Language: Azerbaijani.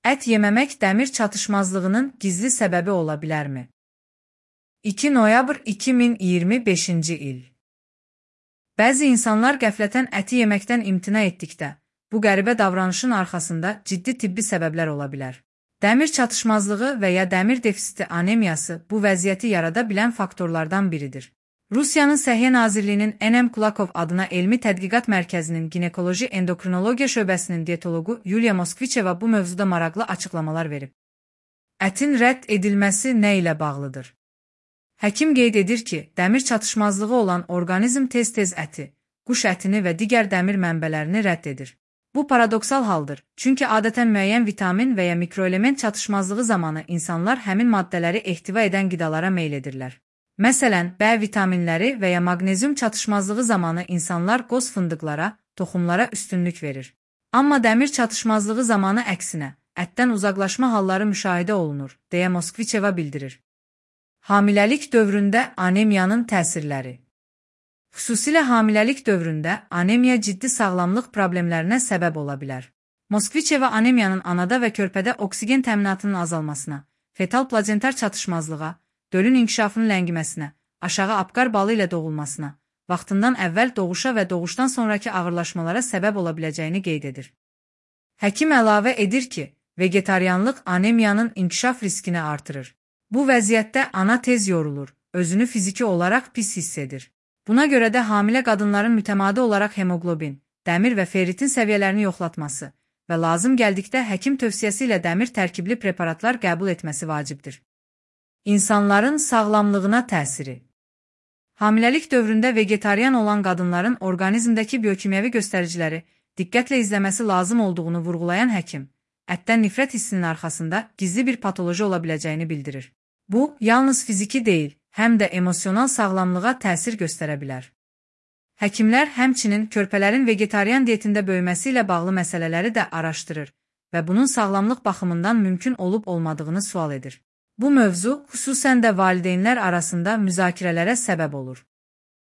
Ət yeməmək dəmir çatışmazlığının gizli səbəbi ola bilərmi? 2 noyabr 2025-ci il. Bəzi insanlar qəflətən əti yeməkdən imtina etdikdə, bu qəribə davranışın arxasında ciddi tibbi səbəblər ola bilər. Dəmir çatışmazlığı və ya dəmir defisiti anemiyası bu vəziyyəti yarada bilən faktorlardan biridir. Rusiyanın Səhiyyə Nazirliyinin N.M. Kulakov adına Elmi Tədqiqat Mərkəzinin Ginekoloji Endokrinologiya şöbəsinin dietologu Yuliya Moskviçeva bu mövzuda maraqlı açıqlamalar verib. Ətin rədd edilməsi nə ilə bağlıdır? Həkim qeyd edir ki, dəmir çatışmazlığı olan orqanizm tez-tez əti, quş ətini və digər dəmir mənbələrini rədd edir. Bu paradoksal haldır, çünki adətən müəyyən vitamin və ya mikroelement çatışmazlığı zamanı insanlar həmin maddələri ehtiva edən qidalara meyl edirlər. Məsələn, B vitaminləri və ya maqnezium çatışmazlığı zamanı insanlar qoz fındıqlara, toxumlara üstünlük verir. Amma dəmir çatışmazlığı zamanı əksinə, ətdən uzaqlaşma halları müşahidə olunur, deyə Moskviçeva bildirir. Hamiləlik dövründə anemiyanın təsirləri. Xüsusilə hamiləlik dövründə anemiya ciddi sağlamlıq problemlərinə səbəb ola bilər. Moskviçeva anemiyanın anada və körpədə oksigen təminatının azalmasına, fetal plazentar çatışmazlığa, dölün inkişafının ləngiməsinə, aşağı apqar balı ilə doğulmasına, vaxtından əvvəl doğuşa və doğuşdan sonraki ağırlaşmalara səbəb ola biləcəyini qeyd edir. Həkim əlavə edir ki, vegetarianlıq anemiyanın inkişaf riskini artırır. Bu vəziyyətdə ana tez yorulur, özünü fiziki olaraq pis hiss edir. Buna görə də hamilə qadınların mütəmadi olaraq hemoqlobin, dəmir və ferritin səviyyələrini yoxlatması və lazım gəldikdə həkim tövsiyəsi ilə dəmir tərkibli preparatlar qəbul etməsi vacibdir. İnsanların sağlamlığına təsiri. Hamiləlik dövründə vegetarian olan qadınların orqanizmdəki biokimyəvi göstəriciləri diqqətlə izləməsi lazım olduğunu vurğulayan həkim, ətdən nifrət hissinin arxasında gizli bir patoloji ola biləcəyini bildirir. Bu, yalnız fiziki deyil, həm də emosional sağlamlığa təsir göstərə bilər. Həkimlər həmçinin körpələrin vegetarian dietində böyüməsi ilə bağlı məsələləri də araşdırır və bunun sağlamlıq baxımından mümkün olub-olmadığını sual edir. Bu mövzu xüsusən də valideynlər arasında müzakirələrə səbəb olur.